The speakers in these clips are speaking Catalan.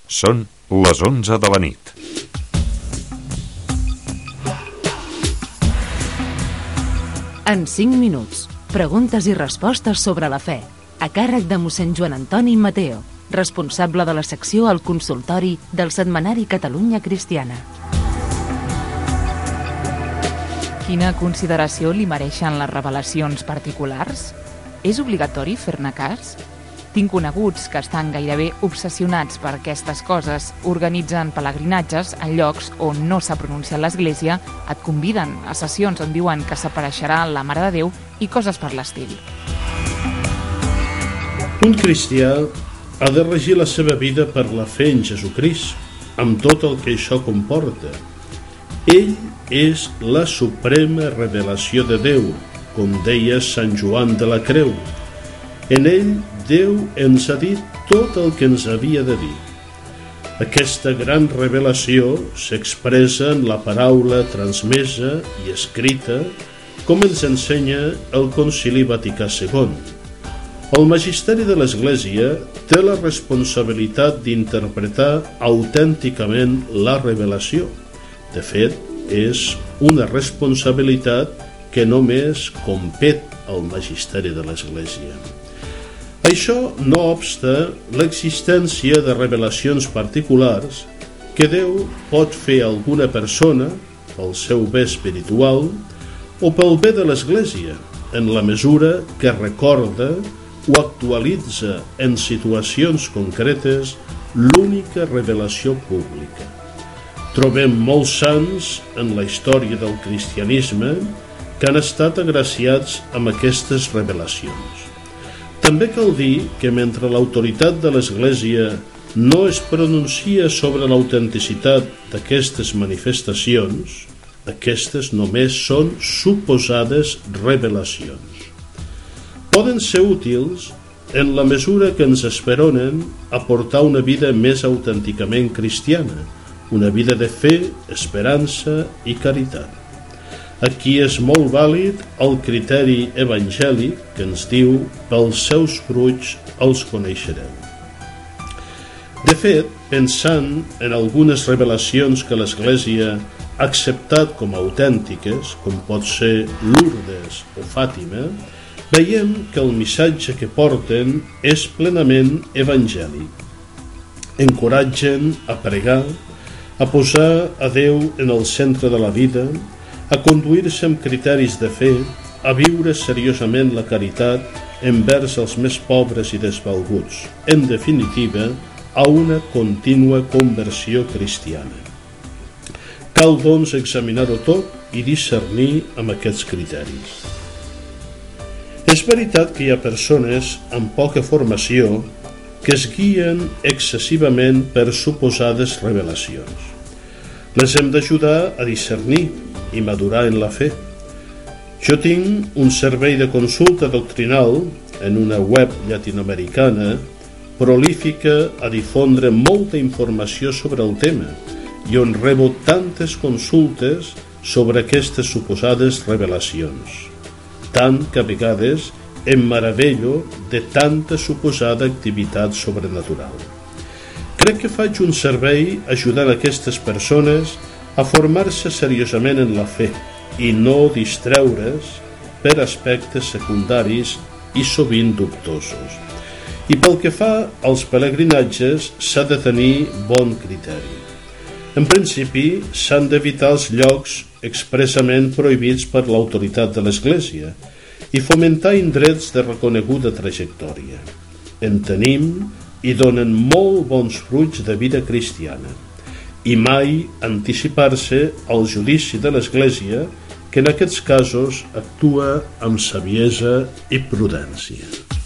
Són les 11 de la nit. En 5 minuts, preguntes i respostes sobre la fe, a càrrec de mossèn Joan Antoni Mateo, responsable de la secció al consultori del setmanari Catalunya Cristiana. Quina consideració li mereixen les revelacions particulars? És obligatori fer-ne cas? Tinc coneguts que estan gairebé obsessionats per aquestes coses, organitzen pelegrinatges a llocs on no s'ha pronunciat l'Església, et conviden a sessions on diuen que s'apareixerà la Mare de Déu i coses per l'estil. Un cristià ha de regir la seva vida per la fe en Jesucrist, amb tot el que això comporta. Ell és la suprema revelació de Déu, com deia Sant Joan de la Creu. En ell, Déu ens ha dit tot el que ens havia de dir. Aquesta gran revelació s'expressa en la paraula transmesa i escrita, com ens ensenya el Concili Vaticà II. El magisteri de l'Església té la responsabilitat d'interpretar autènticament la revelació. De fet, és una responsabilitat que només compet al magisteri de l'Església. Això no obsta l'existència de revelacions particulars que Déu pot fer a alguna persona pel seu bé espiritual o pel bé de l'Església, en la mesura que recorda o actualitza en situacions concretes l'única revelació pública. Trobem molts sants en la història del cristianisme que han estat agraciats amb aquestes revelacions. També cal dir que mentre l'autoritat de l'Església no es pronuncia sobre l'autenticitat d'aquestes manifestacions, aquestes només són suposades revelacions. Poden ser útils en la mesura que ens esperonen a portar una vida més autènticament cristiana, una vida de fe, esperança i caritat. Aquí és molt vàlid el criteri evangèlic que ens diu pels seus fruits els coneixereu. De fet, pensant en algunes revelacions que l'Església ha acceptat com a autèntiques, com pot ser Lourdes o Fàtima, veiem que el missatge que porten és plenament evangèlic. Encoratgen a pregar, a posar a Déu en el centre de la vida, a conduir-se amb criteris de fe, a viure seriosament la caritat envers els més pobres i desvalguts, en definitiva, a una contínua conversió cristiana. Cal, doncs, examinar-ho tot i discernir amb aquests criteris. És veritat que hi ha persones amb poca formació que es guien excessivament per suposades revelacions. Les hem d'ajudar a discernir i madurar en la fe. Jo tinc un servei de consulta doctrinal en una web llatinoamericana prolífica a difondre molta informació sobre el tema i on rebo tantes consultes sobre aquestes suposades revelacions, tant que a vegades em meravello de tanta suposada activitat sobrenatural. Crec que faig un servei ajudant aquestes persones a formar-se seriosament en la fe i no distreure's per aspectes secundaris i sovint dubtosos. I pel que fa als pelegrinatges, s'ha de tenir bon criteri. En principi, s'han d'evitar els llocs expressament prohibits per l'autoritat de l'Església i fomentar indrets de reconeguda trajectòria. En tenim i donen molt bons fruits de vida cristiana, i mai anticipar-se al judici de l'Església, que en aquests casos actua amb saviesa i prudència.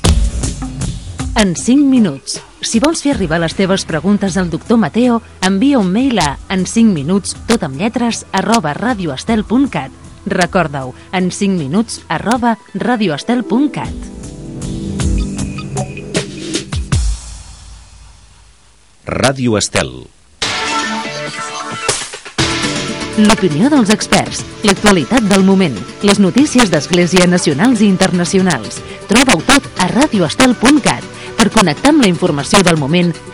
En 5 minuts. Si vols fer arribar les teves preguntes al doctor Mateo, envia un mail a en5minuts, tot amb lletres, @radioestel.cat. Recorda-ho, en 5 minuts, @radioestel.cat. Ràdio Estel. L'opinió dels experts, l'actualitat del moment, les notícies d'Església nacionals i internacionals. Troba-ho tot a radioestel.cat. Per connectar amb la informació del moment,